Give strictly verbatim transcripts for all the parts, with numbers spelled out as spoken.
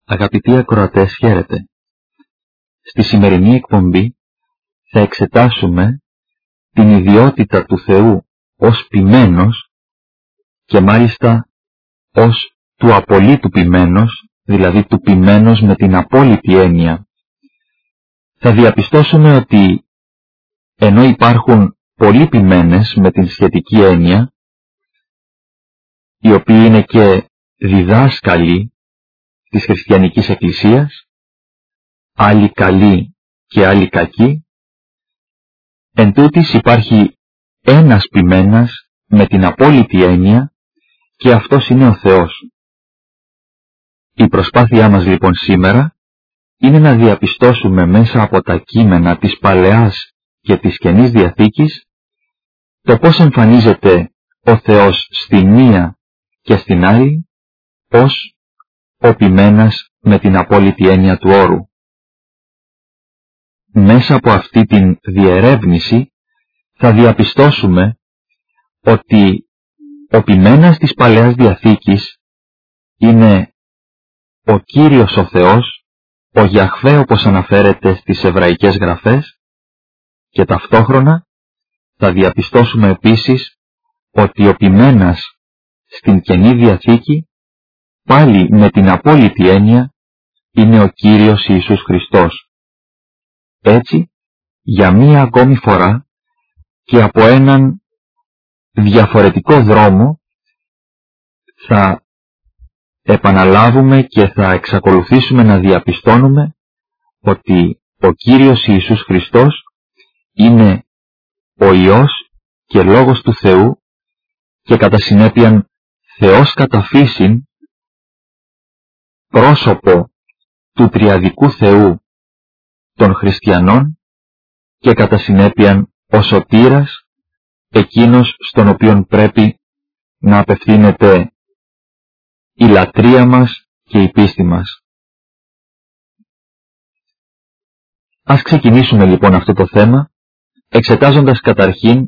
Αγαπητοί ακροατές, χαίρετε. Στη σημερινή εκπομπή θα εξετάσουμε την ιδιότητα του Θεού ως ποιμένος και μάλιστα ως του απολύτου ποιμένος, δηλαδή του ποιμένος με την απόλυτη έννοια. Θα διαπιστώσουμε ότι ενώ υπάρχουν πολλοί ποιμένες με την σχετική έννοια, οι οποίοι είναι και διδάσκαλοι της χριστιανικής εκκλησίας, άλλοι καλοί και άλλοι κακοί, εν τούτοις υπάρχει ένας ποιμένας με την απόλυτη έννοια και αυτός είναι ο Θεός. Η προσπάθειά μας λοιπόν σήμερα είναι να διαπιστώσουμε μέσα από τα κείμενα της Παλαιάς και της Καινής Διαθήκης το πώς εμφανίζεται ο Θεός στη μία και στην άλλη ως ο ποιμένας με την απόλυτη έννοια του όρου. Μέσα από αυτή την διερεύνηση θα διαπιστώσουμε ότι ο ποιμένας της Παλαιάς Διαθήκης είναι ο Κύριος ο Θεός, ο Γιαχβέ όπως αναφέρεται στις εβραϊκές γραφές, και ταυτόχρονα θα διαπιστώσουμε επίσης ότι ο ποιμένας στην Καινή Διαθήκη πάλι με την απόλυτη έννοια είναι ο Κύριος Ιησούς Χριστός. Έτσι, για μία ακόμη φορά και από έναν διαφορετικό δρόμο θα επαναλάβουμε και θα εξακολουθήσουμε να διαπιστώνουμε ότι ο Κύριος Ιησούς Χριστός είναι ο Υιός και Λόγος του Θεού και κατά συνέπειαν Θεός κατά φύσιν, πρόσωπο του τριαδικού Θεού των χριστιανών και κατά συνέπειαν ο σωτήρας, εκείνος στον οποίον πρέπει να απευθύνεται η λατρεία μας και η πίστη μας. Ας ξεκινήσουμε λοιπόν αυτό το θέμα εξετάζοντας καταρχήν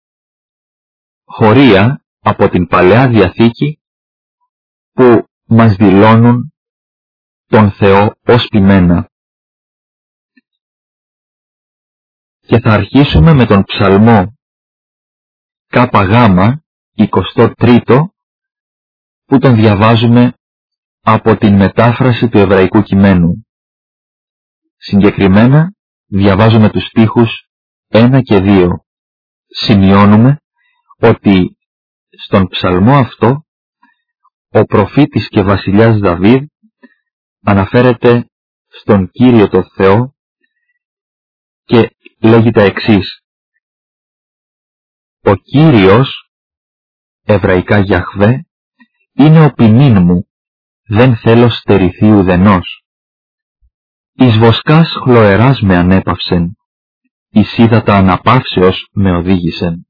χωρία από την Παλαιά Διαθήκη που μας δηλώνουν τον Θεό ως ποιμένα. Και θα αρχίσουμε με τον Ψαλμό ΚΓ εικοστό τρίτο που τον διαβάζουμε από την μετάφραση του εβραϊκού κειμένου. Συγκεκριμένα διαβάζουμε τους στίχους ένα και δύο. Σημειώνουμε ότι στον ψαλμό αυτό ο προφήτης και βασιλιάς Δαβίδ αναφέρεται στον Κύριο το Θεό και λέγει τα εξής: «Ο Κύριος, εβραϊκά Γιαχβέ, είναι ο ποιμήν μου, δεν θέλω στερηθεί ουδενός. Εις βοσκάς χλωεράς με ανέπαυσεν, εις ύδατα αναπαύσεως με οδήγησεν».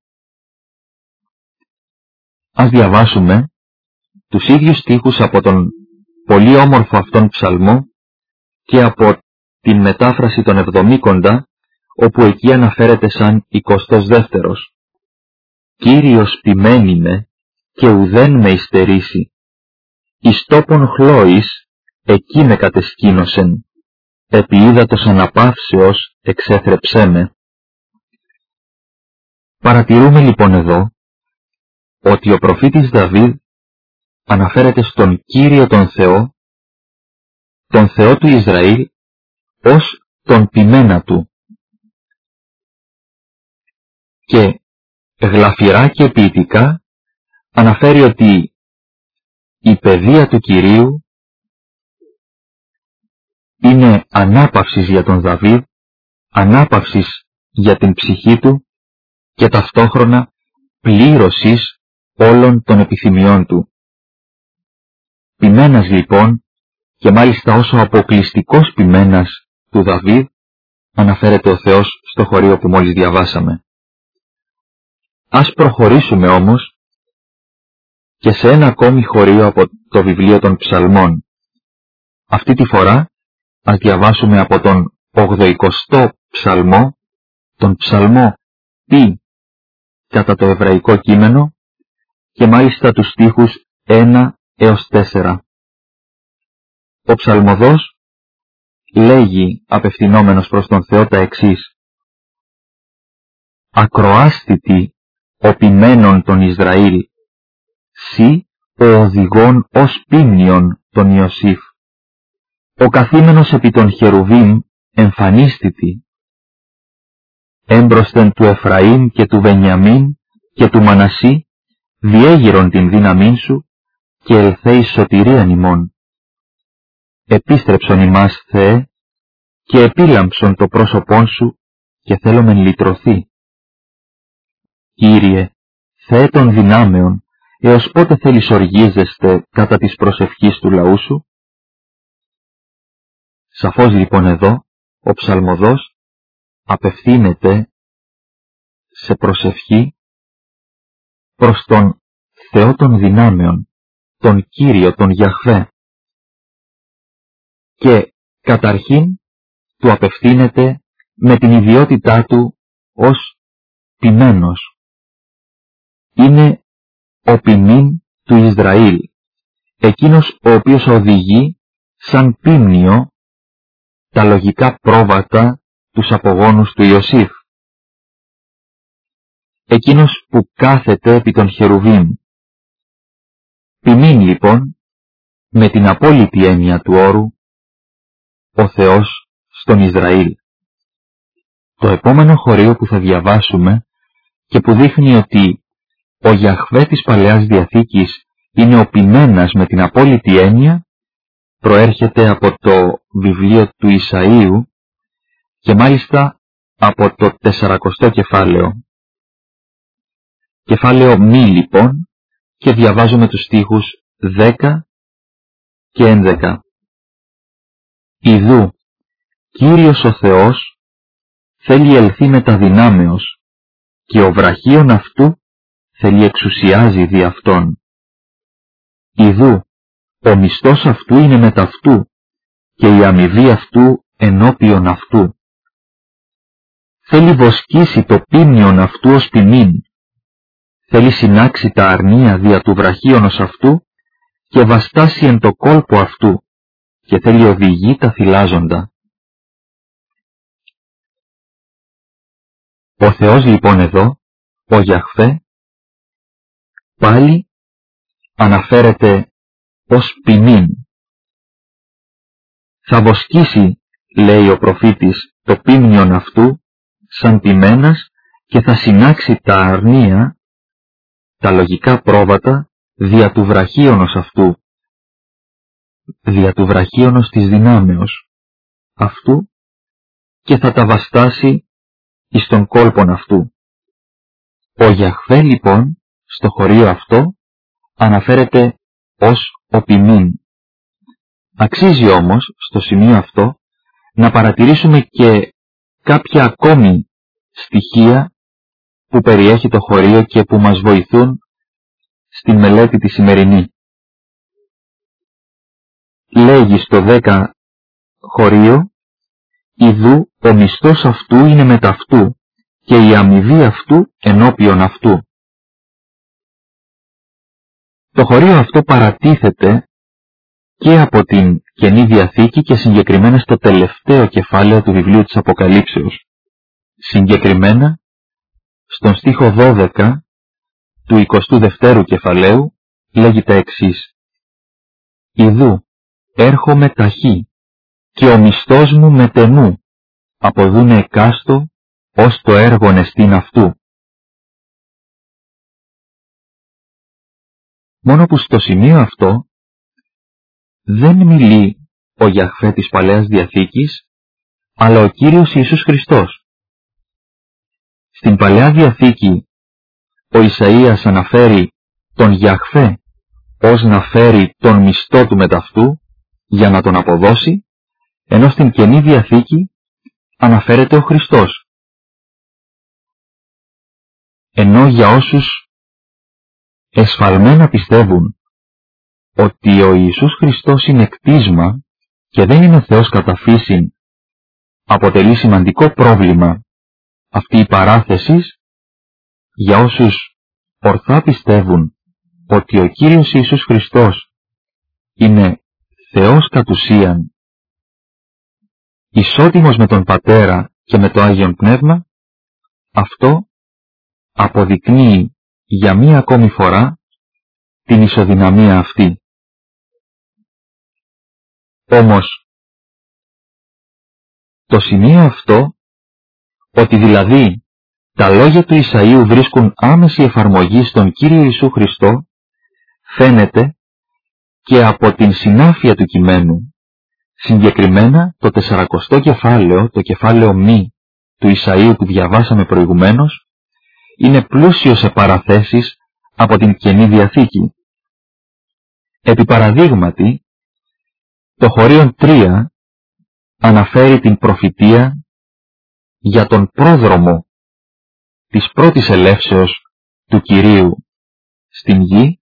Ας διαβάσουμε τους ίδιους στίχους από τον πολύ όμορφο αυτόν ψαλμό και από την μετάφραση των Εβδομήκοντα, όπου εκεί αναφέρεται σαν εικοστός δεύτερος. «Κύριος ποιμένη με και ουδέν με υστερήσει, εις τόπον χλώης εκεί με κατεσκήνωσεν, επί ύδατος αναπαύσεως εξέθρεψέ με». Παρατηρούμε λοιπόν εδώ ότι ο προφήτης Δαβίδ αναφέρεται στον Κύριο τον Θεό, τον Θεό του Ισραήλ, ως τον ποιμένα του. Και γλαφυρά και ποιητικά αναφέρει ότι η παιδεία του Κυρίου είναι ανάπαυσης για τον Δαβίδ, ανάπαυσης για την ψυχή του και ταυτόχρονα πλήρωσης όλων των επιθυμιών του. Ποιμένας λοιπόν, και μάλιστα όσο αποκλειστικός ποιμένας του Δαβίδ, αναφέρεται ο Θεός στο χωρίο που μόλις διαβάσαμε. Ας προχωρήσουμε όμως και σε ένα ακόμη χωρίο από το βιβλίο των Ψαλμών. Αυτή τη φορά ας διαβάσουμε από τον ογδοηκοστό Ψαλμό, τον Ψαλμό Π κατά το εβραϊκό κείμενο και μάλιστα τους στίχους ένα έως τέσσερα. ο ψαλμοδός λέγει απευθυνόμενος προς τον Θεό τα εξής: «Ακροάστητη ο ποιμένων των Ισραήλ, σύ ο οδηγών ως πίμνιον των Ιωσήφ, ο καθήμενος επί των Χερουβίμ εμφανίστητη, έμπροσθεν του Εφραήμ και του Βενιαμίν και του Μανασί, διέγειρον την δύναμήν σου και ελθέη σωτηρίαν ημών. Επίστρεψον ημάς, Θεέ, και επίλαμψον το πρόσωπόν σου και θέλομεν λυτρωθεί. Κύριε, Θεέ των δυνάμεων, έως πότε θέλεις οργίζεστε κατά της προσευχής του λαού σου?» Σαφώς λοιπόν εδώ ο ψαλμοδός απευθύνεται σε προσευχή προς τον Θεό των δυνάμεων, τον Κύριο, τον Γιαχβέ, και καταρχήν του απευθύνεται με την ιδιότητά του ως ποιμένος. Είναι ο ποιμήν του Ισραήλ, εκείνος ο οποίος οδηγεί σαν πίμνιο τα λογικά πρόβατα τους απογόνους του Ιωσήφ. Εκείνος που κάθεται επί των Χερουβίμ. Ποιμήν λοιπόν, με την απόλυτη έννοια του όρου, ο Θεός στον Ισραήλ. Το επόμενο χωρίο που θα διαβάσουμε και που δείχνει ότι ο Γιαχβέ της Παλαιάς Διαθήκης είναι ο ποιμένας με την απόλυτη έννοια, προέρχεται από το βιβλίο του Ισαΐου και μάλιστα από το τεσσαρακοστό κεφάλαιο. Κεφάλαιο μη λοιπόν, και διαβάζουμε τους στίχους δέκα και έντεκα. «Ιδού, Κύριος ο Θεός θέλει ελθεί με τα δυνάμεως και ο βραχίων αυτού θέλει εξουσιάζει δι' αυτόν. Ιδού, ο μισθός αυτού είναι μετ' αυτού και η αμοιβή αυτού ενώπιον αυτού. Θέλει βοσκήσει το πίμνιον αυτού ως ποιμήν. Θέλει συνάξει τα αρνία δια του βραχίωνος αυτού και βαστάσει εν το κόλπο αυτού και θέλει οδηγεί τα θυλάζοντα». Ο Θεός λοιπόν εδώ, ο Γιαχβέ, πάλι αναφέρεται ως ποιμήν. Θα βοσκήσει, λέει ο προφήτης, το πίμνιον αυτού σαν ποιμένας και θα συνάξει τα αρνία, τα λογικά πρόβατα, δια του βραχίωνος αυτού, δια του βραχίωνος της δυνάμεως αυτού, και θα τα βαστάσει εις τον κόλπον αυτού. Ο Γιαχβέ λοιπόν στο χωρίο αυτό αναφέρεται ως ο ποιμήν. Αξίζει όμως στο σημείο αυτό να παρατηρήσουμε και κάποια ακόμη στοιχεία που περιέχει το χωρίο και που μας βοηθούν στη μελέτη τη σημερινή. Λέγει στο δέκα χωρίο: «Ιδού ο μισθός αυτού είναι μετ' αυτού και η αμοιβή αυτού ενώπιον αυτού». Το χωρίο αυτό παρατίθεται και από την Καινή Διαθήκη και συγκεκριμένα στο τελευταίο κεφάλαιο του βιβλίου της Αποκαλύψεως. Συγκεκριμένα στον στίχο δώδεκα του εικοστού δευτέρου κεφαλαίου λέγει τα εξής: «Ιδού έρχομαι ταχύ και ο μισθός μου μετενού, αποδούνε εκάστο ως το έργον εστίν αυτού». Μόνο που στο σημείο αυτό δεν μιλεί ο Γιαχβέ της Παλαιάς Διαθήκης, αλλά ο Κύριος Ιησούς Χριστός. Στην Παλαιά Διαθήκη ο Ισαΐας αναφέρει τον Γιαχβέ ως να φέρει τον μισθό του μετ' αυτού για να τον αποδώσει, ενώ στην Καινή Διαθήκη αναφέρεται ο Χριστός. Ενώ για όσους εσφαλμένα πιστεύουν ότι ο Ιησούς Χριστός είναι κτίσμα και δεν είναι Θεός κατά φύσιν, αποτελεί σημαντικό πρόβλημα αυτή η παράθεση. Για όσους ορθά πιστεύουν ότι ο Κύριος Ιησούς Χριστός είναι Θεός κατ' ουσίαν, ισότιμος με τον Πατέρα και με το Άγιον Πνεύμα, αυτό αποδεικνύει για μία ακόμη φορά την ισοδυναμία αυτή. Όμως, το σημείο αυτό, ότι δηλαδή τα λόγια του Ισαΐου βρίσκουν άμεση εφαρμογή στον Κύριο Ιησού Χριστό, φαίνεται και από την συνάφεια του κειμένου. Συγκεκριμένα το τεσσαρακοστό κεφάλαιο, το κεφάλαιο μη του Ισαΐου που διαβάσαμε προηγουμένως, είναι πλούσιο σε παραθέσεις από την Καινή Διαθήκη. Επί παραδείγματι, το χωρίον τρία αναφέρει την προφητεία για τον πρόδρομο της πρώτης ελεύσεως του Κυρίου στην γη,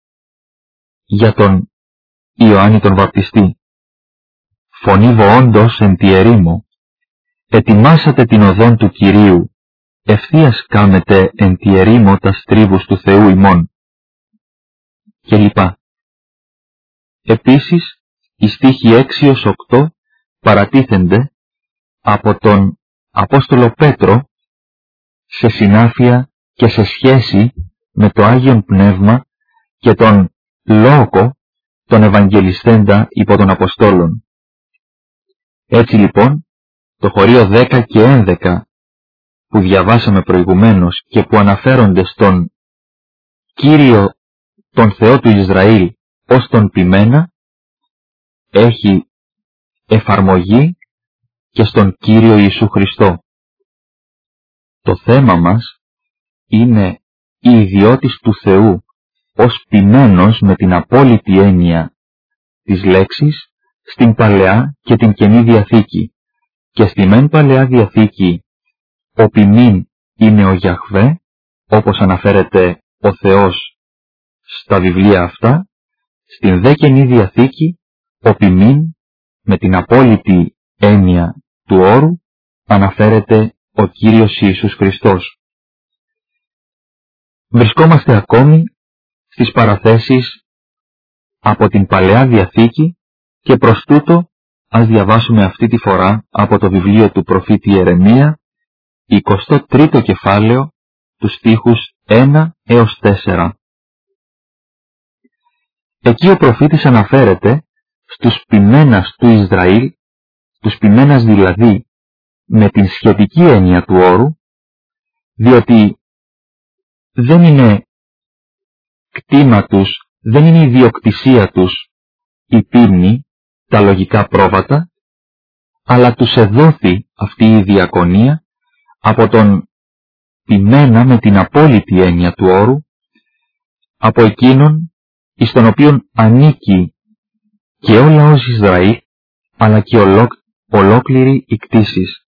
για τον Ιωάννη τον Βαπτιστή. Φωνή βοόντος εν τη ερήμο, ετοιμάσατε την οδόν του Κυρίου, ευθείας κάμετε εν τη ερήμο τας τρίβους του Θεού ημών. Και λοιπά. Επίσης, οι στίχοι έξι έως οκτώ παρατίθενται από τον Απόστολο Πέτρο σε συνάφεια και σε σχέση με το Άγιον Πνεύμα και τον Λόγο των Ευαγγελιστέντα υπό των Αποστόλων. Έτσι λοιπόν, το χωρίο δέκα και έντεκα που διαβάσαμε προηγουμένως και που αναφέρονται στον Κύριο τον Θεό του Ισραήλ ως τον ποιμένα, έχει εφαρμογή και στον Κύριο Ιησού Χριστό. Το θέμα μας είναι η ιδιότης του Θεού ως ποιμένος με την απόλυτη έννοια της λέξης στην Παλαιά και την Καινή Διαθήκη. Και στη μεν Παλαιά Διαθήκη ο ποιμήν είναι ο Γιαχβέ, όπως αναφέρεται ο Θεός στα βιβλία αυτά. Στην δε Καινή Διαθήκη ο ποιμήν με την απόλυτη έννοια του όρου αναφέρεται ο Κύριος Ιησούς Χριστός. Βρισκόμαστε ακόμη στις παραθέσεις από την Παλαιά Διαθήκη και προς τούτο ας διαβάσουμε αυτή τη φορά από το βιβλίο του προφήτη Ιερεμία, εικοστό τρίτο κεφάλαιο, τους στίχους ένα έως τέσσερα. Εκεί ο προφήτης αναφέρεται στους ποιμένας του Ισραήλ, τους ποιμένας δηλαδή με την σχετική έννοια του όρου, διότι δεν είναι κτήμα τους, δεν είναι ιδιοκτησία τους η πίμνη, τα λογικά πρόβατα, αλλά τους εδόθη αυτή η διακονία από τον ποιμένα με την απόλυτη έννοια του όρου, από εκείνον εις τον οποίον ανήκει και ο λαός Ισραήλ, αλλά και ολόκ, ολόκληρη η κτήσης.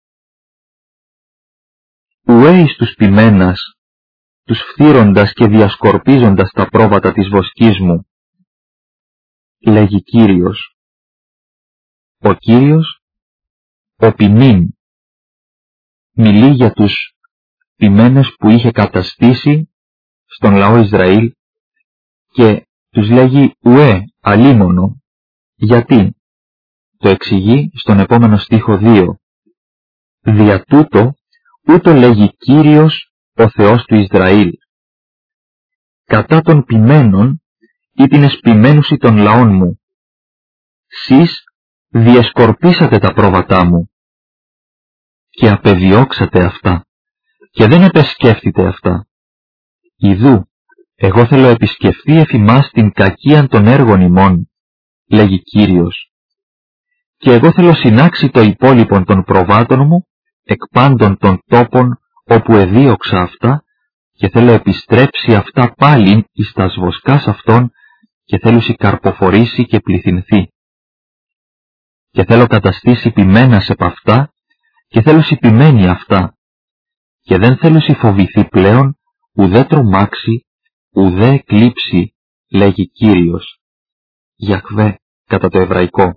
Ουέ εις τους ποιμένας, τους φθύροντας και διασκορπίζοντας τα πρόβατα της βοσκής μου, λέγει Κύριος. Ο Κύριος, ο ποιμήν, μιλεί για τους ποιμένες που είχε καταστήσει στον λαό Ισραήλ και τους λέγει ουέ, αλίμονο. Γιατί? Το εξηγεί στον επόμενο στίχο δύο. Δια τούτο ούτω λέγει Κύριος ο Θεός του Ισραήλ. Κατά των ποιμένων ή την εσποιμένουσι των λαών μου. Σεις διεσκορπίσατε τα πρόβατά μου και απεδιώξατε αυτά και δεν επεσκέφτητε αυτά. Ιδού, εγώ θέλω επισκεφθεί εφημάς την κακίαν των έργων ημών, λέγει Κύριος. Και εγώ θέλω συνάξει το υπόλοιπον των προβάτων μου, εκ πάντων των τόπων όπου εδίωξα αυτά, και θέλω επιστρέψει αυτά πάλιν εις τας βοσκάς αυτών, και θέλουσι καρποφορήσει και πληθυνθεί. Και θέλω καταστήσει ποιμένας επ' αυτά, και θέλουσι ποιμένη αυτά, και δεν θέλουσι φοβηθεί πλέον, ουδέ τρομάξει, ουδέ εκλείψει, λέγει Κύριος. Γιαχβέ κατά το εβραϊκό.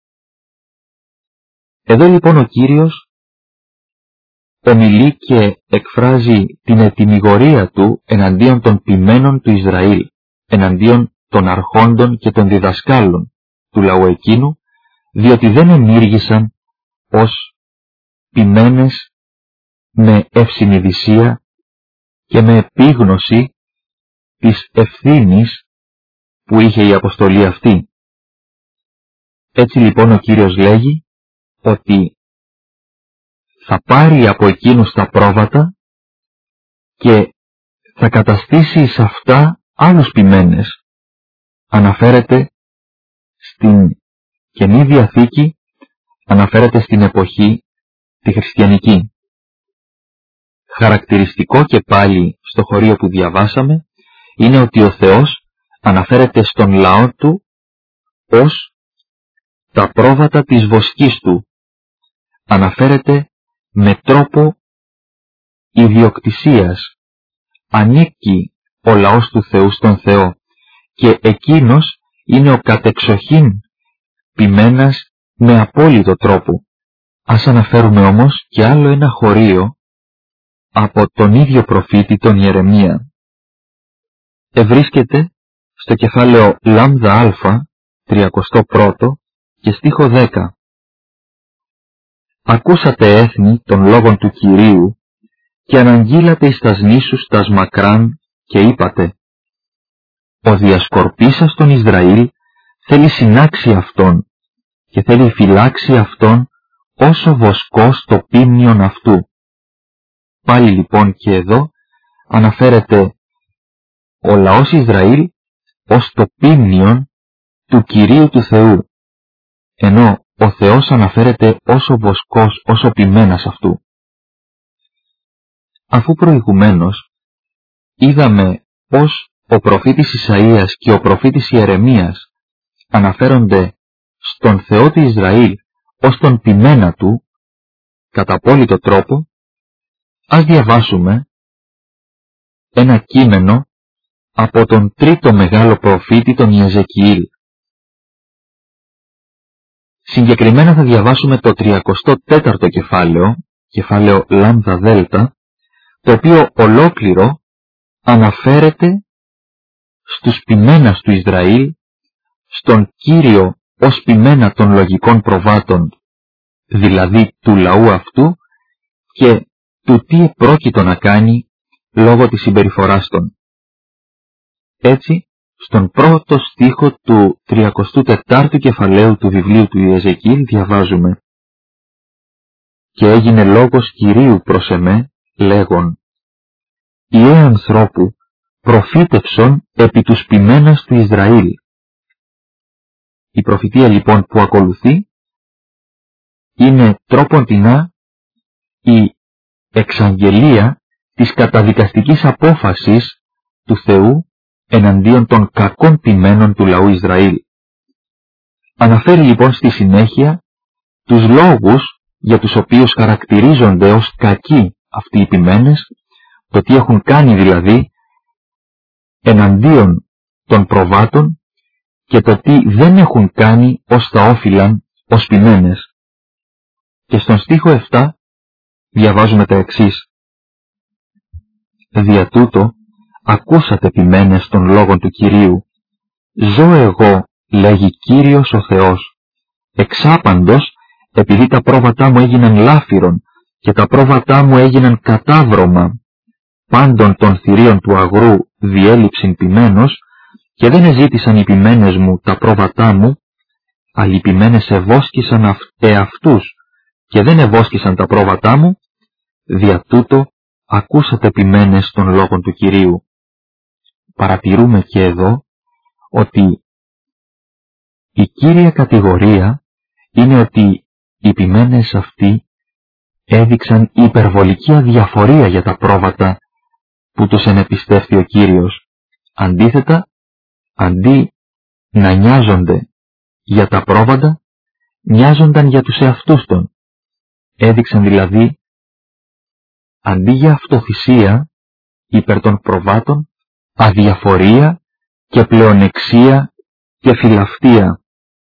Εδώ λοιπόν ο Κύριος ομιλεί και εκφράζει την ετυμηγορία του εναντίον των ποιμένων του Ισραήλ, εναντίον των αρχόντων και των διδασκάλων, του λαού εκείνου, διότι δεν ενήργησαν ως ποιμένες με ευσυνειδησία και με επίγνωση της ευθύνης που είχε η αποστολή αυτή. Έτσι λοιπόν ο Κύριος λέγει ότι θα πάρει από εκείνους τα πρόβατα και θα καταστήσει σε αυτά άλλους ποιμένες. Αναφέρεται στην Καινή Διαθήκη, αναφέρεται στην εποχή τη χριστιανική. Χαρακτηριστικό και πάλι στο χωρίο που διαβάσαμε είναι ότι ο Θεός αναφέρεται στον λαό του ως τα πρόβατα της βοσκής του. Αναφέρεται με τρόπο ιδιοκτησίας. Ανήκει ο λαός του Θεού στον Θεό και εκείνος είναι ο κατεξοχήν ποιμένας με απόλυτο τρόπο. Ας αναφέρουμε όμως και άλλο ένα χωρίο από τον ίδιο προφήτη τον Ιερεμία. Ευρίσκεται στο κεφάλαιο λάμδα α, τριακοστό πρώτο και στίχο δέκα. «Ακούσατε έθνη των λόγων του Κυρίου και αναγγείλατε εις τας νήσους τας μακράν και είπατε, ο διασκορπίσας των Ισραήλ θέλει συνάξει αυτόν και θέλει φυλάξει αυτόν όσο βοσκός το πίμνιον αυτού». Πάλι λοιπόν και εδώ αναφέρεται ο λαός Ισραήλ ως το πίμνιον του Κυρίου του Θεού, ενώ ο Θεός αναφέρεται όσο βοσκός, όσο ποιμένας αυτού. Αφού προηγουμένως είδαμε πως ο προφήτης Ισαΐας και ο προφήτης Ιερεμίας αναφέρονται στον Θεό του Ισραήλ ως τον ποιμένα του, κατά απόλυτο τρόπο, ας διαβάσουμε ένα κείμενο από τον τρίτο μεγάλο προφήτη, τον Ιεζεκιήλ. Συγκεκριμένα θα διαβάσουμε το τριακοστό τέταρτο κεφάλαιο, κεφάλαιο λάμδα δέλτα, το οποίο ολόκληρο αναφέρεται στους ποιμένας του Ισραήλ, στον Κύριο ως ποιμένα των λογικών προβάτων, δηλαδή του λαού αυτού, και του τι επρόκειτο να κάνει λόγω της συμπεριφοράς των. Έτσι, στον πρώτο στίχο του τριακοστού τετάρτου κεφαλαίου του βιβλίου του Ιεζεκιήλ διαβάζουμε «Και έγινε λόγος Κυρίου προς εμέ, λέγον, Ιε ανθρώπου, προφήτευσον επί τους ποιμένας του Ισραήλ». Η προφητεία λοιπόν που ακολουθεί είναι τρόποντινά η εξαγγελία της καταδικαστικής απόφασης του Θεού εναντίον των κακών ποιμένων του λαού Ισραήλ. Αναφέρει λοιπόν στη συνέχεια τους λόγους για τους οποίους χαρακτηρίζονται ως κακοί αυτοί οι ποιμένες, το τι έχουν κάνει δηλαδή εναντίον των προβάτων και το τι δεν έχουν κάνει ως θα όφυλαν ως ποιμένες. Και στον στίχο επτά διαβάζουμε τα εξής. «Δια τούτο ακούσατε ποιμένες των λόγων του Κυρίου. Ζω εγώ, λέγει Κύριος ο Θεός, εξάπαντος επειδή τα πρόβατά μου έγιναν λάφυρον και τα πρόβατά μου έγιναν κατάβρωμα, πάντων των θηρίων του αγρού διέλειψην ποιμένος, και δεν εζήτησαν οι ποιμένες μου τα πρόβατά μου, αλλά οι ποιμένες ευόσκησαν εαυτούς και δεν ευόσκησαν τα πρόβατά μου, δια τούτο ακούσατε ποιμένες των λόγων του Κυρίου». Παρατηρούμε και εδώ ότι η κύρια κατηγορία είναι ότι οι ποιμένες αυτοί έδειξαν υπερβολική αδιαφορία για τα πρόβατα που τους ενεπιστεύθη ο Κύριος. Αντίθετα, αντί να νοιάζονται για τα πρόβατα, νοιάζονταν για τους εαυτούς των. Έδειξαν δηλαδή, αντί για αυτοθυσία υπέρ των προβάτων, αδιαφορία και πλεονεξία και φιλαυτία.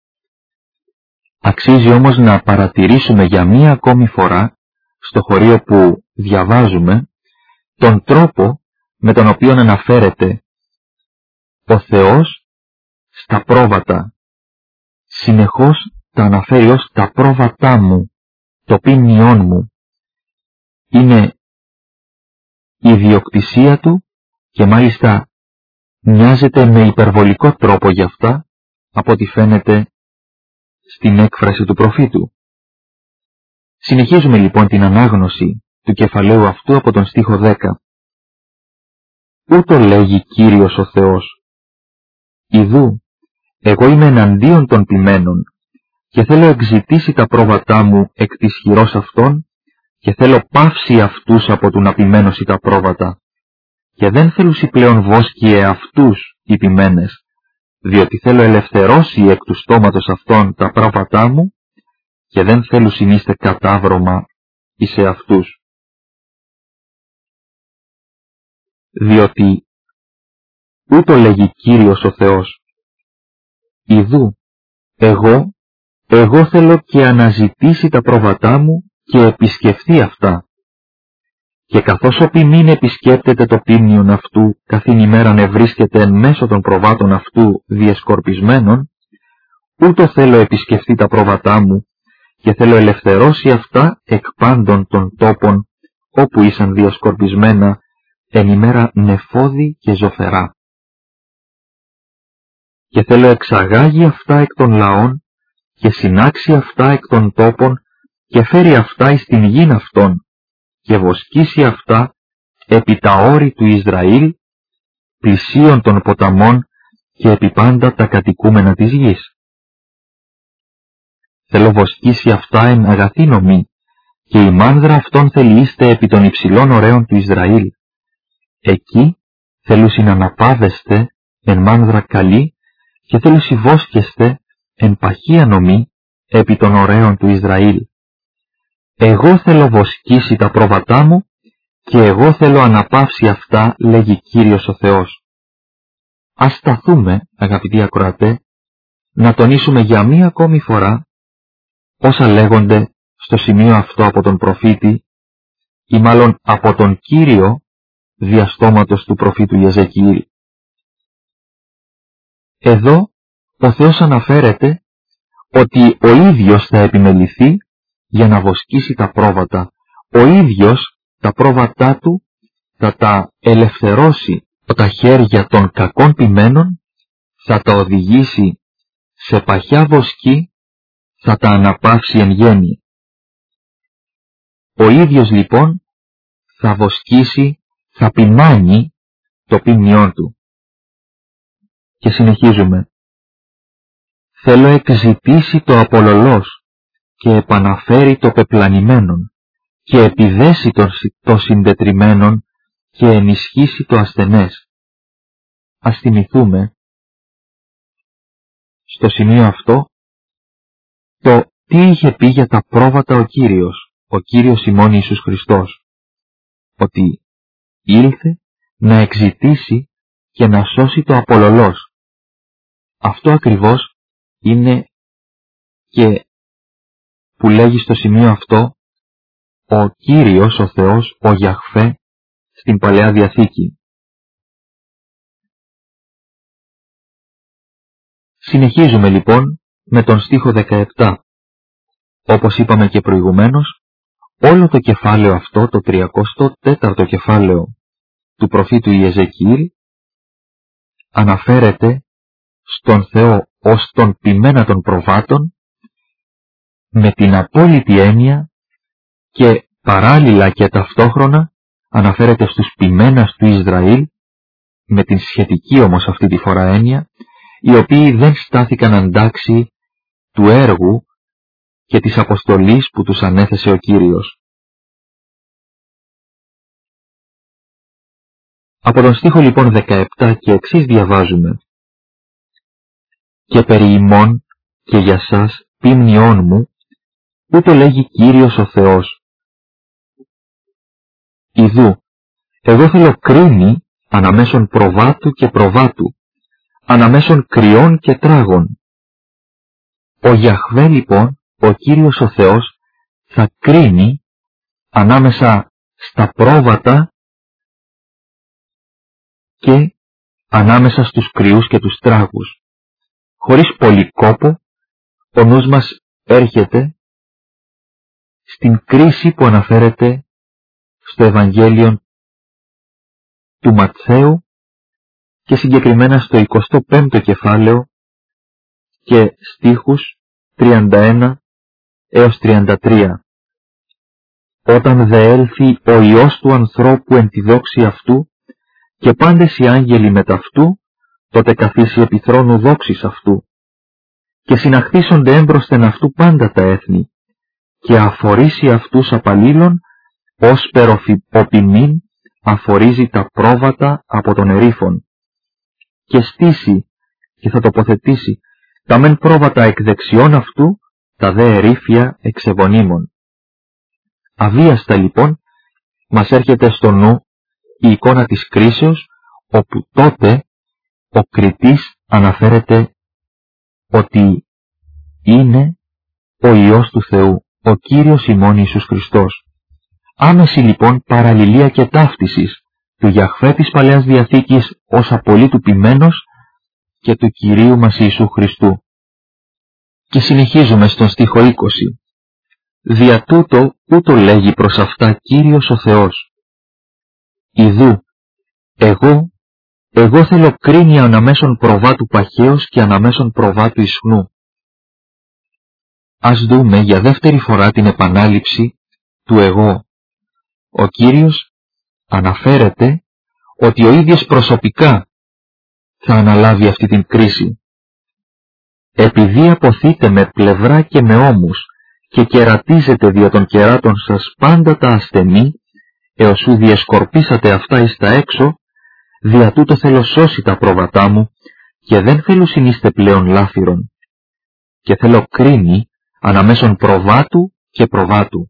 Αξίζει όμως να παρατηρήσουμε για μία ακόμη φορά, στο χωρίο που διαβάζουμε, τον τρόπο με τον οποίο αναφέρεται ο Θεός στα πρόβατα, συνεχώς τα αναφέρει ως τα πρόβατά μου, το ποιμνιόν μου. Είναι η ιδιοκτησία του και μάλιστα μοιάζεται με υπερβολικό τρόπο γι' αυτά, από ό,τι φαίνεται στην έκφραση του προφήτου. Συνεχίζουμε λοιπόν την ανάγνωση του κεφαλαίου αυτού από τον στίχο δέκα. Ούτω λέγει Κύριος ο Θεός. Ιδού, εγώ είμαι εναντίον των ποιμένων και θέλω εξητήσει τα πρόβατά μου εκ της χειρός αυτών και θέλω πάυσει αυτούς από του να ποιμένωση τα πρόβατα και δεν θέλουσι πλέον βόσκει εαυτούς οι ποιμένες, διότι θέλω ελευθερώσει εκ του στόματος αυτών τα πρόβατά μου και δεν θέλουσιν είστε κατάβρωμα εις εαυτούς. Διότι ούτω λέγει Κύριος ο Θεός. Ιδού, εγώ, εγώ θέλω και αναζητήσει τα πρόβατά μου και επισκεφθεί αυτά. Και καθώς ο ποιμήν επισκέπτεται το ποίμνιον αυτού, καθήν ημέραν ευρίσκεται εν μέσω των προβάτων αυτού διεσκορπισμένων, ούτω θέλω επισκεφθεί τα πρόβατά μου και θέλω ελευθερώσει αυτά εκ πάντων των τόπων όπου ήσαν διασκορπισμένα εν ημέρα νεφώδη και ζωφερά. Και θέλω εξαγάγει αυτά εκ των λαών και συνάξει αυτά εκ των τόπων και φέρει αυτά εις την γην αυτών και βοσκήσει αυτά επί τα όρη του Ισραήλ, πλησίων των ποταμών και επί πάντα τα κατοικούμενα της γης. Θέλω βοσκήσει αυτά εν αγαθή νομή και η μάνδρα αυτών θέλει είστε επί των υψηλών ωραίων του Ισραήλ. Εκεί θέλουσιν αναπάβεστε εν μάνδρα καλή και θέλουσι βόσκεστε εν παχία νομή επί των ωραίων του Ισραήλ. Εγώ θέλω βοσκήσει τα πρόβατά μου και εγώ θέλω αναπαύσει αυτά, λέγει Κύριος ο Θεός. Ας σταθούμε, αγαπητοί ακροατέ, να τονίσουμε για μία ακόμη φορά όσα λέγονται στο σημείο αυτό από τον προφήτη ή μάλλον από τον Κύριο διαστόματος του προφήτου Ιεζεκιήλ. Εδώ ο Θεός αναφέρεται ότι ο ίδιος θα επιμεληθεί για να βοσκήσει τα πρόβατα. Ο ίδιος τα πρόβατά του θα τα ελευθερώσει από τα χέρια των κακών ποιμένων, θα τα οδηγήσει σε παχιά βοσκή, θα τα αναπαύσει εν γέννη. Ο ίδιος λοιπόν θα βοσκήσει, θα ποιμάνει το ποιμνιόν του. Και συνεχίζουμε. Θέλω εξητήσει το απολωλός και επαναφέρει το πεπλανημένον και επιδέσει το συντετριμένον και ενισχύσει το ασθενές. Ας θυμηθούμε στο σημείο αυτό το τι είχε πει για τα πρόβατα ο Κύριος, ο Κύριος ημών Ιησούς Χριστός, ότι ήλθε να εξητήσει και να σώσει το απολωλός. Αυτό ακριβώς είναι και που λέγει στο σημείο αυτό ο Κύριος, ο Θεός, ο Γιαχβέ στην Παλαιά Διαθήκη. Συνεχίζουμε λοιπόν με τον στίχο δεκαεπτά. Όπως είπαμε και προηγουμένως, όλο το κεφάλαιο αυτό, το τριακοστό τέταρτο κεφάλαιο του προφήτου Ιεζεκιήλ, αναφέρεται στον Θεό ως τον ποιμένα των προβάτων με την απόλυτη έννοια και παράλληλα και ταυτόχρονα αναφέρεται στους ποιμένας του Ισραήλ με την σχετική όμως αυτή τη φορά έννοια, οι οποίοι δεν στάθηκαν αντάξει του έργου και της αποστολής που τους ανέθεσε ο Κύριος. Από τον στίχο λοιπόν δεκαεπτά και εξής διαβάζουμε: «Και περί ημών και για σας ποιμνιών μου, ούτω λέγει Κύριος ο Θεός. Ιδού, εγώ θέλω κρίνη αναμέσων προβάτου και προβάτου, αναμέσων κρυών και τράγων. Ο Γιαχβέ λοιπόν, ο Κύριος ο Θεός, θα κρίνει ανάμεσα στα πρόβατα και ανάμεσα στους κρυούς και τους τράγους, χωρίς πολύ κόπο ο νους μας έρχεται στην κρίση που αναφέρεται στο Ευαγγέλιο του Ματθαίου και συγκεκριμένα στο εικοστό πέμπτο κεφάλαιο και στίχους τριάντα ένα έως τριάντα τρία. Όταν δε έλθει ο Υιός του ανθρώπου εν τη δόξη αυτού και πάντες οι άγγελοι μεταυτού, τότε καθίσει επί θρόνου δόξης αυτού και συναχθήσονται έμπροσθεν αυτού πάντα τα έθνη και αφορήσει αυτούς απαλλήλων ως περοφυποπιμήν αφορίζει τα πρόβατα από τον ερήφων και στήσει και θα τοποθετήσει τα μεν πρόβατα εκ δεξιών αυτού, τα δε ερήφια εξεβονίμων. Αβίαστα λοιπόν μας έρχεται στο νου η εικόνα της κρίσεως, όπου τότε ο κριτής αναφέρεται ότι είναι ο Υιός του Θεού, ο Κύριος ημών Ιησούς Χριστός. Άμεση λοιπόν παραλληλία και ταύτισης του Γιαχβέ της Παλαιάς Διαθήκης ως απολύτου ποιμένος και του Κυρίου μας Ιησού Χριστού. Και συνεχίζουμε στον στίχο είκοσι. Δια τούτο ούτω λέγει προς αυτά Κύριος ο Θεός. Ιδού, εγώ, εγώ θέλω κρίνει αναμέσων προβάτου παχαίως και αναμέσων προβάτου ισχνού. Ας δούμε για δεύτερη φορά την επανάληψη του εγώ. Ο Κύριος αναφέρεται ότι ο ίδιος προσωπικά θα αναλάβει αυτή την κρίση. Επειδή αποθείτε με πλευρά και με ώμους και κερατίζετε δια των κεράτων σας πάντα τα ασθενή, έως ου διεσκορπίσατε αυτά εις τα έξω, δια τούτο θέλω σώσει τα πρόβατά μου και δεν θέλω συνείστε πλέον λάφυρον. Και θέλω κρίνει αναμέσων προβάτου και προβάτου.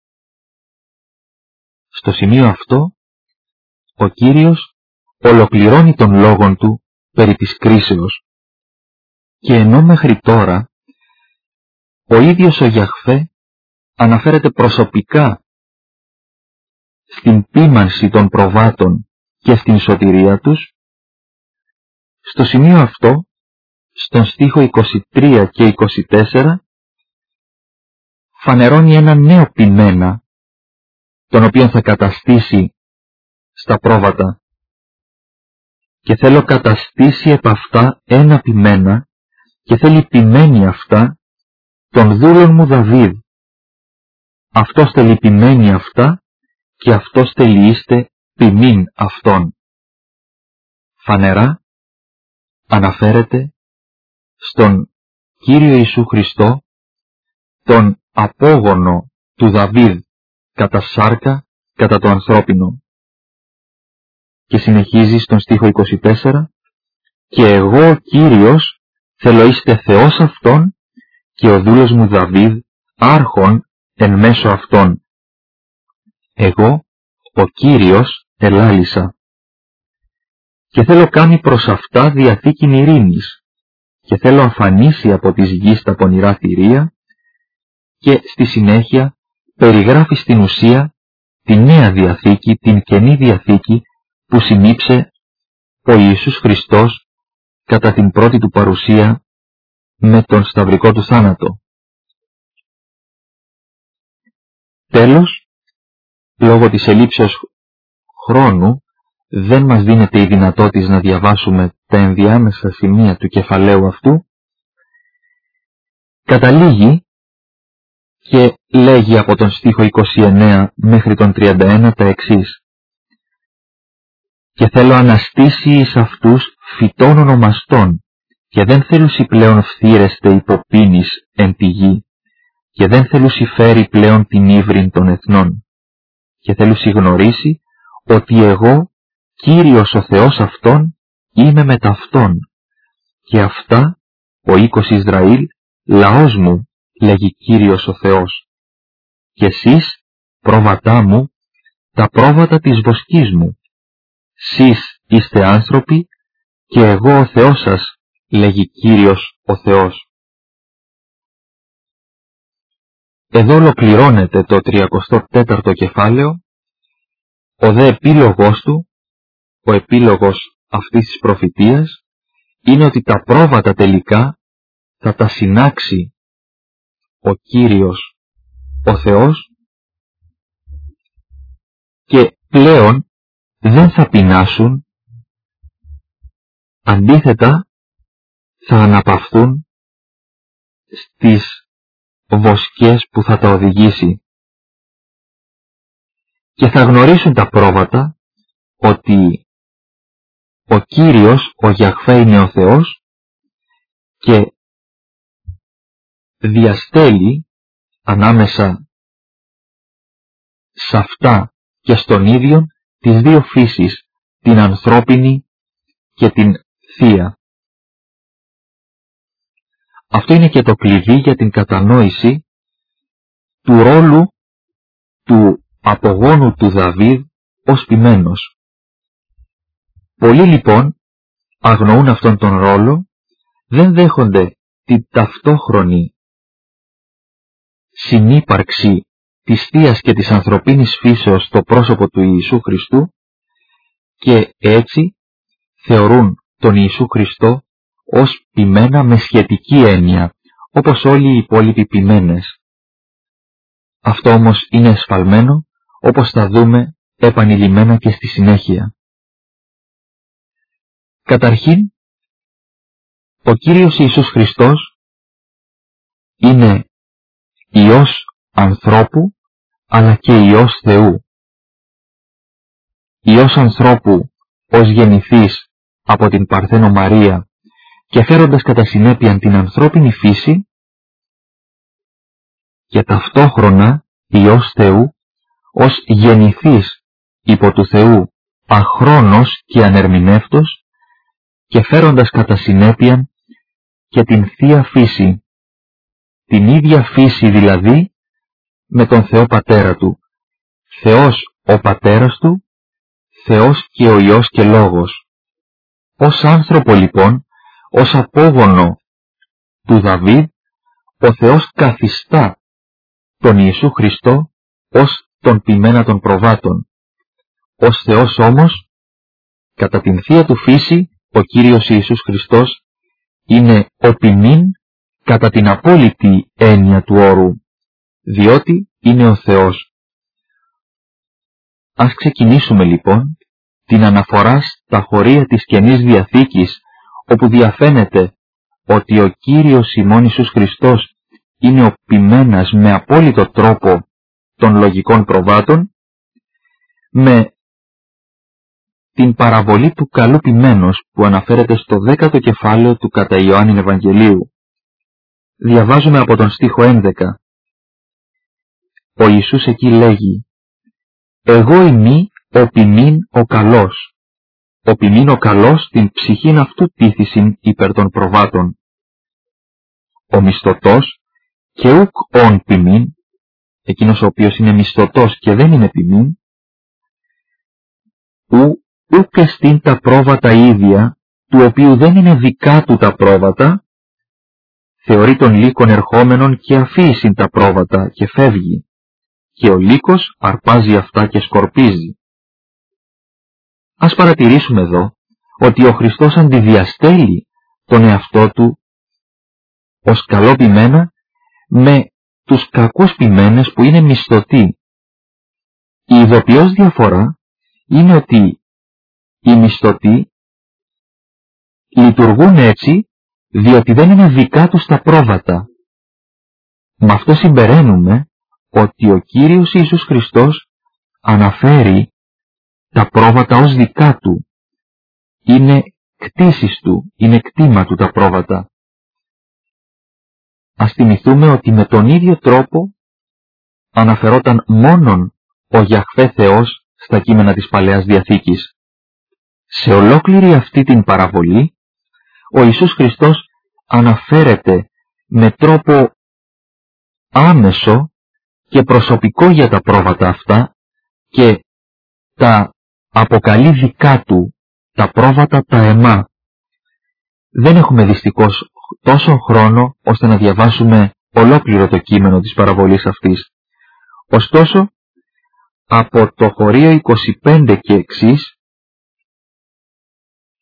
Στο σημείο αυτό, ο Κύριος ολοκληρώνει τον λόγον του περί της κρίσεως. Και ενώ μέχρι τώρα ο ίδιος ο Γιαχβέ αναφέρεται προσωπικά στην ποίμανση των προβάτων και στην σωτηρία τους, στο σημείο αυτό, στον στίχο είκοσι τρία και είκοσι τέσσερα, φανερώνει ένα νέο ποιμένα, τον οποίο θα καταστήσει στα πρόβατα. Και θέλω καταστήσει επ' αυτά ένα ποιμένα και θέλει ποιμένη αυτά τον δούλον μου Δαβίδ. Αυτός θέλει ποιμένη αυτά και αυτός θέλει είστε ποιμήν αυτόν. Φανερά αναφέρεται στον Κύριο Ιησού Χριστό, τον απόγονο του Δαβίδ κατά σάρκα, κατά το ανθρώπινο. Και συνεχίζει στον στίχο είκοσι τέσσερα «Και εγώ ο Κύριος θέλω είστε Θεός αυτόν και ο δούλος μου Δαβίδ άρχον εν μέσω αυτών. Εγώ ο Κύριος ελάλησα. Και θέλω κάνει προς αυτά διαθήκην ειρήνης και θέλω αφανίσει από της γης τα πονηρά θηρία και στη συνέχεια περιγράφει στην ουσία τη νέα διαθήκη, την καινή διαθήκη που συνήψε ο Ιησούς Χριστός κατά την πρώτη του παρουσία με τον σταυρικό του θάνατο. Τέλος, λόγω της ελλείψεως χρόνου δεν μας δίνεται η δυνατότητα να διαβάσουμε τα ενδιάμεσα σημεία του κεφαλαίου αυτού. Καταλήγει και λέγει από τον στίχο είκοσι εννέα μέχρι τον τριάντα ένα τα εξής. Και θέλω αναστήσει εις αυτούς φυτών ονομαστών και δεν θέλουσι πλέον φθήρεστε υποπίνης εν τη γη και δεν θέλουσι φέρει πλέον την ύβριν των εθνών και θέλουσι γνωρίσει ότι εγώ Κύριος ο Θεός αυτόν είμαι μετ' αυτών και αυτά ο οίκος Ισραήλ λαός μου λέγει Κύριος ο Θεός και εσείς πρόβατά μου τα πρόβατα της βοσκής μου. Σεις είστε άνθρωποι και εγώ ο Θεός σας, λέγει Κύριος ο Θεός. Εδώ ολοκληρώνεται το τριακοστό τέταρτο κεφάλαιο, ο δε επίλογος του, ο επίλογος αυτής της προφητείας, είναι ότι τα πρόβατα τελικά θα τα συνάξει ο Κύριος ο Θεός και πλέον δεν θα πεινάσουν, αντίθετα θα αναπαυθούν στις βοσκές που θα τα οδηγήσει και θα γνωρίσουν τα πρόβατα ότι ο Κύριος ο Γιαχβέ είναι ο Θεός και διαστέλει ανάμεσα σε αυτά και στον ίδιο τις δύο φύσεις, την ανθρώπινη και την θεία. Αυτό είναι και το κλειδί για την κατανόηση του ρόλου του απογόνου του Δαβίδ ως ποιμένος. Πολλοί λοιπόν αγνοούν αυτόν τον ρόλο, δεν δέχονται την ταυτόχρονη συνύπαρξη της θείας και της ανθρωπίνης φύσεως στο πρόσωπο του Ιησού Χριστού και έτσι θεωρούν τον Ιησού Χριστό ως ποιμένα με σχετική έννοια, όπως όλοι οι υπόλοιποι ποιμένες. Αυτό όμως είναι εσφαλμένο, όπως θα δούμε επανειλημμένα και στη συνέχεια. Καταρχήν, ο Κύριος Ιησούς Χριστός είναι Υιός ανθρώπου, αλλά και Υιός Θεού. Υιός ανθρώπου ως γεννηθής από την Παρθένο Μαρία και φέροντας κατά συνέπεια την ανθρώπινη φύση, και ταυτόχρονα Υιός Θεού ως γεννηθής υπό του Θεού αχρόνος και ανερμηνεύτος και φέροντας κατά συνέπεια και την Θεία Φύση, την ίδια φύση δηλαδή με τον Θεό Πατέρα του, Θεός ο Πατέρας του, Θεός και ο Υιός και Λόγος. Ως άνθρωπο λοιπόν, ως απόγονο του Δαβίδ, ο Θεός καθιστά τον Ιησού Χριστό ως τον ποιμένα των προβάτων. Ως Θεός όμως, κατά την Θεία του φύση, ο Κύριος Ιησούς Χριστός είναι ο ποιμήν κατά την απόλυτη έννοια του όρου, διότι είναι ο Θεός. Ας ξεκινήσουμε λοιπόν την αναφορά στα χωρία της Καινής Διαθήκης, όπου διαφαίνεται ότι ο Κύριος ημών Ιησούς Χριστός είναι ο ποιμένας με απόλυτο τρόπο των λογικών προβάτων, με την παραβολή του καλού ποιμένος που αναφέρεται στο δέκατο κεφάλαιο του κατά Ιωάννην Ευαγγελίου. Διαβάζουμε από τον στίχο ένδεκα. Ο Ιησούς εκεί λέγει «Εγώ ημί ο ποιμήν ο καλός». Ο ποιμήν ο καλός την ψυχήν αυτού τήθησιν υπέρ των προβάτων. Ο μισθωτός και ουκ ον ποιμήν, εκείνος ο οποίος είναι μισθωτός και δεν είναι ποιμήν, ου ουκ εστίν τα πρόβατα ίδια, του οποίου δεν είναι δικά του τα πρόβατα, θεωρεί τον λύκον ερχόμενον και αφήσιν τα πρόβατα και φεύγει, και ο λύκος αρπάζει αυτά και σκορπίζει. Ας παρατηρήσουμε εδώ ότι ο Χριστός αντιδιαστέλει τον εαυτό του ως καλό ποιμένα με τους κακούς ποιμένες που είναι μισθωτοί. Η ειδοποιώς διαφορά είναι ότι οι μισθωτοί λειτουργούν έτσι διότι δεν είναι δικά τους τα πρόβατα. Με αυτό συμπεραίνουμε ότι ο Κύριος Ιησούς Χριστός αναφέρει τα πρόβατα ως δικά του. Είναι κτήσεις του, είναι κτήμα του τα πρόβατα. Ας θυμηθούμε ότι με τον ίδιο τρόπο αναφερόταν μόνον ο Γιαχβέ Θεός στα κείμενα της Παλαιάς Διαθήκης. Σε ολόκληρη αυτή την παραβολή, ο Ιησούς Χριστός αναφέρεται με τρόπο άμεσο και προσωπικό για τα πρόβατα αυτά και τα αποκαλεί δικά του, τα πρόβατα τα εμά. Δεν έχουμε δυστυχώς τόσο χρόνο ώστε να διαβάσουμε ολόκληρο το κείμενο της παραβολής αυτής. Ωστόσο, από το χωρίο είκοσι πέντε και εξής,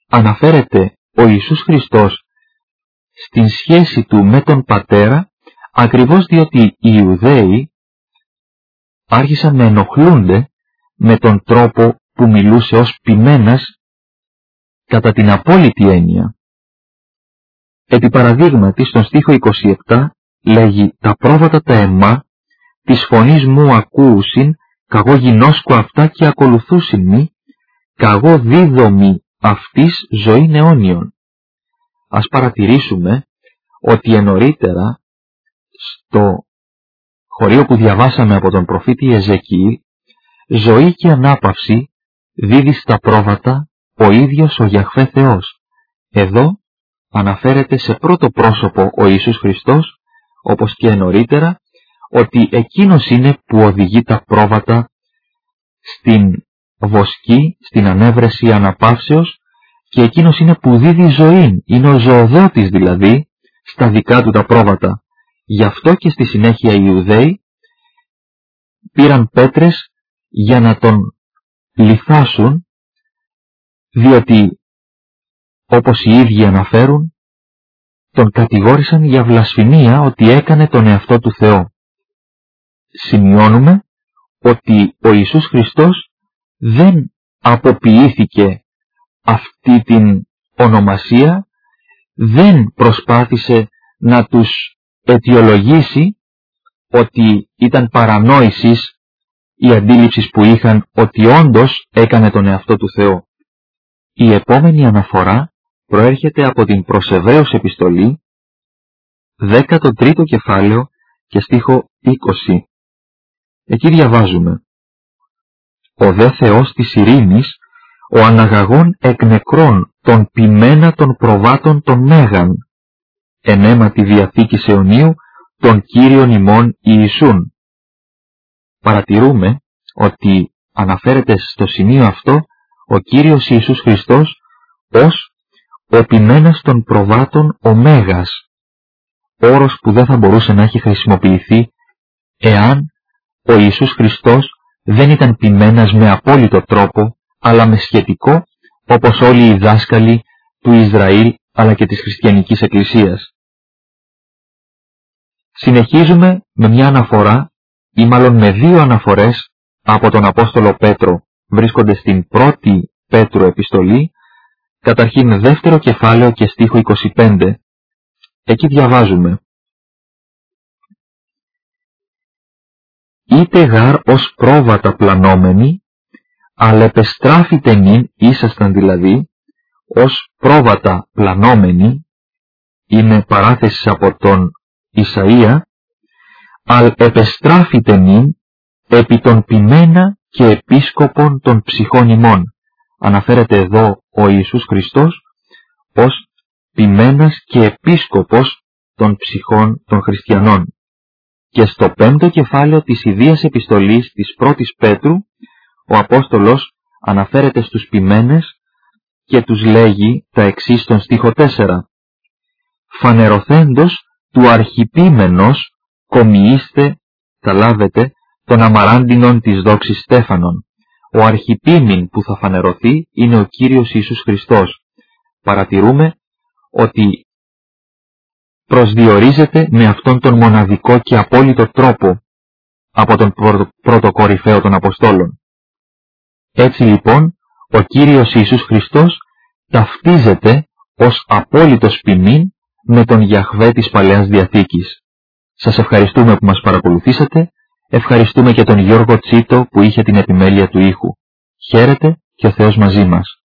αναφέρεται ο Ιησούς Χριστός στην σχέση του με τον Πατέρα, ακριβώς διότι οι Ιουδαίοι άρχισαν να ενοχλούνται με τον τρόπο που μιλούσε ως ποιμένας κατά την απόλυτη έννοια. Επί παραδείγματι στον στίχο είκοσι επτά λέγει «Τα πρόβατα τα εμά της φωνής μου ακούουσιν, καγώ γινώσκω αυτά και ακολουθούσιν μη, καγώ δίδομη αυτής ζωήν αιώνιον». Ας παρατηρήσουμε ότι ενωρίτερα στο χωρίο που διαβάσαμε από τον προφήτη Εζεκιήλ, ζωή και ανάπαυση δίδει στα πρόβατα ο ίδιος ο Γιαχβέ Θεός. Εδώ αναφέρεται σε πρώτο πρόσωπο ο Ιησούς Χριστός, όπως και νωρίτερα, ότι εκείνος είναι που οδηγεί τα πρόβατα στην βοσκή, στην ανέβρεση αναπαύσεως, και εκείνος είναι που δίδει ζωή, είναι ο ζωοδότης δηλαδή στα δικά του τα πρόβατα. Γι' αυτό και στη συνέχεια οι Ιουδαίοι πήραν πέτρες για να τον λιθάσουν, διότι όπως οι ίδιοι αναφέρουν, τον κατηγόρησαν για βλασφημία ότι έκανε τον εαυτό του Θεό. Σημειώνουμε ότι ο Ιησούς Χριστός δεν αποποιήθηκε αυτή την ονομασία, δεν προσπάθησε να τους αιτιολογήσει ότι ήταν παρανόησης η αντίληψη που είχαν ότι όντως έκανε τον εαυτό του Θεό. Η επόμενη αναφορά προέρχεται από την προς Εβραίους επιστολή, δέκατο τρίτο κεφάλαιο και στίχο είκοσι. Εκεί διαβάζουμε «Ο δε Θεός της ειρήνης, ο αναγαγών εκ νεκρών των ποιμένα των προβάτων των Μέγαν, εν αίματι διαθήκης αιωνίου των Κύριων ημών Ιησούν». Παρατηρούμε ότι αναφέρεται στο σημείο αυτό ο Κύριος Ιησούς Χριστός ως ο ποιμένας των προβάτων ο Μέγας, όρος που δεν θα μπορούσε να έχει χρησιμοποιηθεί εάν ο Ιησούς Χριστός δεν ήταν ποιμένας με απόλυτο τρόπο, αλλά με σχετικό, όπως όλοι οι δάσκαλοι του Ισραήλ αλλά και της χριστιανικής εκκλησίας. Συνεχίζουμε με μια αναφορά, ή μάλλον με δύο αναφορές από τον Απόστολο Πέτρο. Βρίσκονται στην πρώτη Πέτρου επιστολή, καταρχήν δεύτερο κεφάλαιο και στίχο είκοσι πέντε. Εκεί διαβάζουμε «Είτε γάρ ως πρόβατα πλανόμενοι, αλλά επεστράφητε νυν, ήσασταν δηλαδή, ως πρόβατα πλανόμενοι», είναι παράθεση από τον Ισαΐα, «αλ επεστράφητε νυν επί των ποιμένα και επίσκοπων των ψυχών ημών». Αναφέρεται εδώ ο Ιησούς Χριστός ως ποιμένας και επίσκοπος των ψυχών των χριστιανών. Και στο πέμπτο κεφάλαιο της ιδίας επιστολής της πρώτης Πέτρου, ο Απόστολος αναφέρεται στους ποιμένες και τους λέγει τα εξής στον στίχο τέσσερα. «Φανερωθέντος του αρχιποίμενος κομιείστε, τα λάβετε, των αμαράντινων της δόξης Στέφανον». Ο αρχιποίμην που θα φανερωθεί είναι ο Κύριος Ιησούς Χριστός. Παρατηρούμε ότι προσδιορίζεται με αυτόν τον μοναδικό και απόλυτο τρόπο από τον πρώτο κορυφαίο των Αποστόλων. Έτσι λοιπόν ο Κύριος Ιησούς Χριστός ταυτίζεται ως απόλυτος ποιμήν με τον Γιαχβέ της Παλαιάς Διαθήκης. Σας ευχαριστούμε που μας παρακολουθήσατε. Ευχαριστούμε και τον Γιώργο Τσίτο που είχε την επιμέλεια του ήχου. Χαίρετε και ο Θεός μαζί μας.